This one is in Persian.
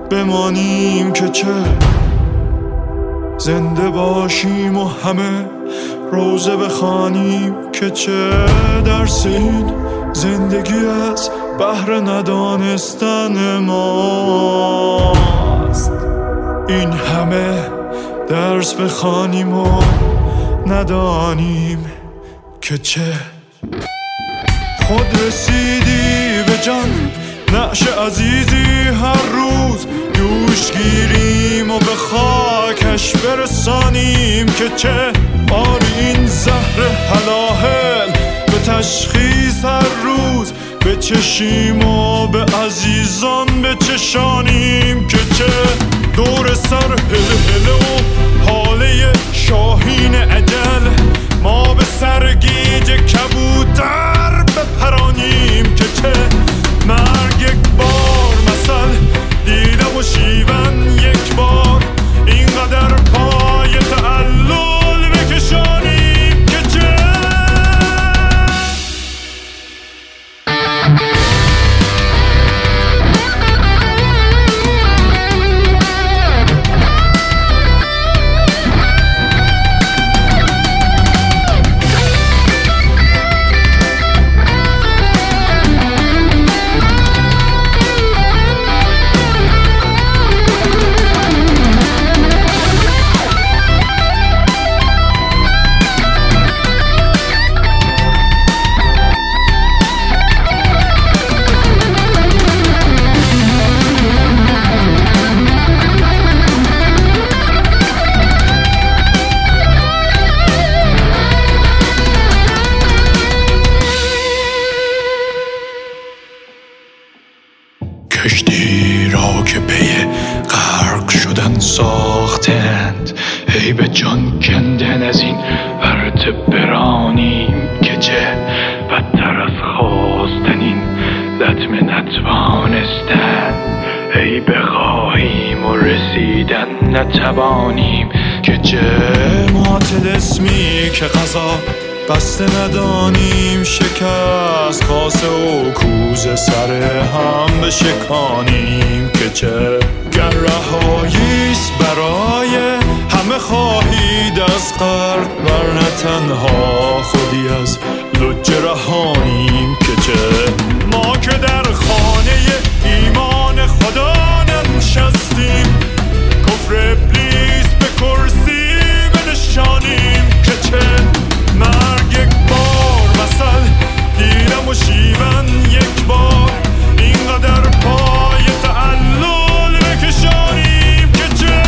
بمانیم که چه، زنده باشیم و همه روزه بخوانیم که چه. درس این زندگی از بهر ندانستن ماست، این همه درس بخوانیم و ندانیم که چه. خود رسیدی به جان نعش عزیزی، هر روز دوش گیریم و به خاکش برسانیم که چه. آری این زهر هلاهل به تشخیص هر روز بچشیم و به عزیزان بچشانیم که چه. دور سر هله هله و حاله شاهین اجل، ما به سرگیج کبوتر بپرانیم که چه. مرگ یک بار مثل دیدم و شیون یک بار، اینقدر پای تعلل بکشانیم که چه. کشتی را که پی غرق شدن ساختند، ای به جان کندن از این ورطه برانیم که چه. بدتر از خواستن این لطمه نتوانستن، ای بخواهیم و رسیدن نتوانیم که چه. ما طلسمی که قضا بسته ندانیم شکست، کاسه و کوزه سر هم بشکانیم که چه. گر رهاییست برای همه خواهید از غرق، ورنه تنها خودی از لجه رهانیم که چه. ما که در خانه ایمان خدا ننشستیم، کفر ابلیس به کرسی بنشانیم که چه. مرگ یک بار مثل دیدم و شیون یک بار، اینقدر پای تعلل بکشانیم که چه.